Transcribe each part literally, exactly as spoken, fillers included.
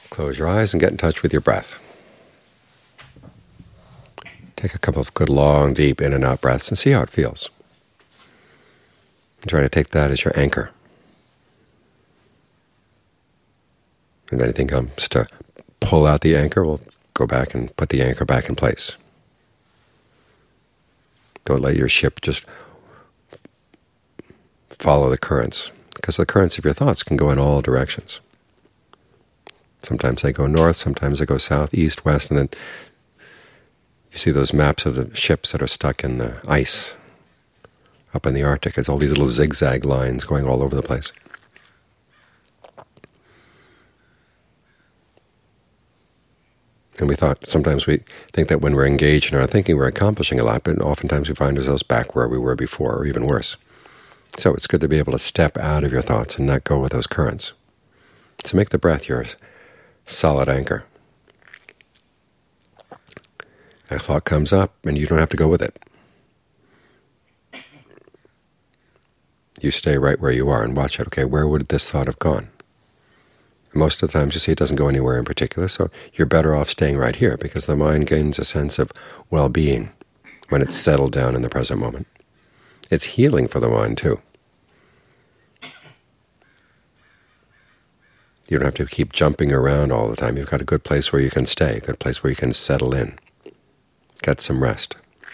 Close your eyes and get in touch with your breath. Take a couple of good long, deep in and out breaths and see how it feels. And try to take that as your anchor. If anything comes to pull out the anchor, we'll go back and put the anchor back in place. Don't let your ship just follow the currents, because the currents of your thoughts can go in all directions. Sometimes they go north, sometimes they go south, east, west, and then you see those maps of the ships that are stuck in the ice up in the Arctic. It's all these little zigzag lines going all over the place. And we thought, sometimes we think that when we're engaged in our thinking, we're accomplishing a lot, but oftentimes we find ourselves back where we were before, or even worse. So it's good to be able to step out of your thoughts and not go with those currents. So make the breath your solid anchor. A thought comes up, and you don't have to go with it. You stay right where you are and watch it. Okay, where would this thought have gone? Most of the times you see it doesn't go anywhere in particular, so you're better off staying right here, because the mind gains a sense of well-being when it's settled down in the present moment. It's healing for the mind, too. You don't have to keep jumping around all the time. You've got a good place where you can stay, a good place where you can settle in, get some rest.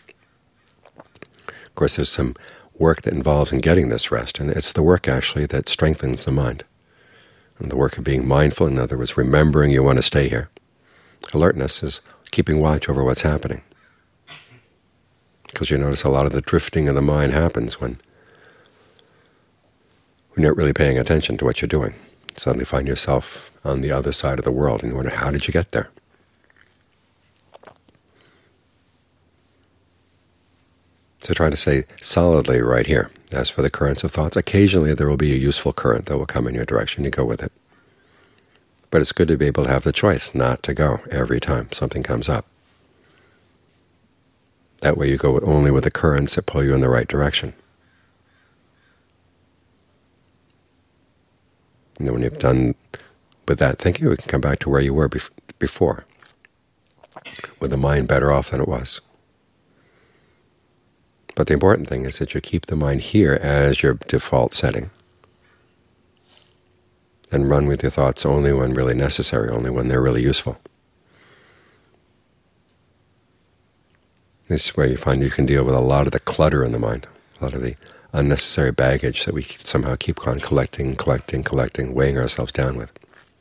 Of course, there's some work that involves in getting this rest, and it's the work, actually, that strengthens the mind. And the work of being mindful, in other words, remembering you want to stay here. Alertness is keeping watch over what's happening. Because you notice a lot of the drifting of the mind happens when, when you're not really paying attention to what you're doing. You suddenly find yourself on the other side of the world, and you wonder, how did you get there? So try to stay solidly right here. As for the currents of thoughts, occasionally there will be a useful current that will come in your direction. You go with it. But it's good to be able to have the choice not to go every time something comes up. That way you go only with the currents that pull you in the right direction. And then when you've done with that thinking, we can come back to where you were bef before, with the mind better off than it was. But the important thing is that you keep the mind here as your default setting, and run with your thoughts only when really necessary, only when they're really useful. This is where you find you can deal with a lot of the clutter in the mind, a lot of the unnecessary baggage that we somehow keep on collecting, collecting, collecting, weighing ourselves down with.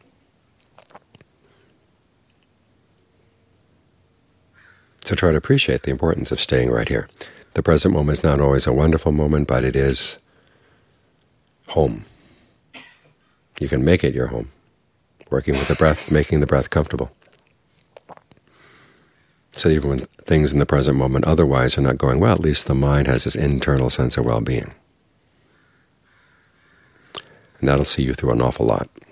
So try to appreciate the importance of staying right here. The present moment is not always a wonderful moment, but it is home. You can make it your home, working with the breath, making the breath comfortable. So even when things in the present moment otherwise are not going well, at least the mind has this internal sense of well-being. And that'll see you through an awful lot.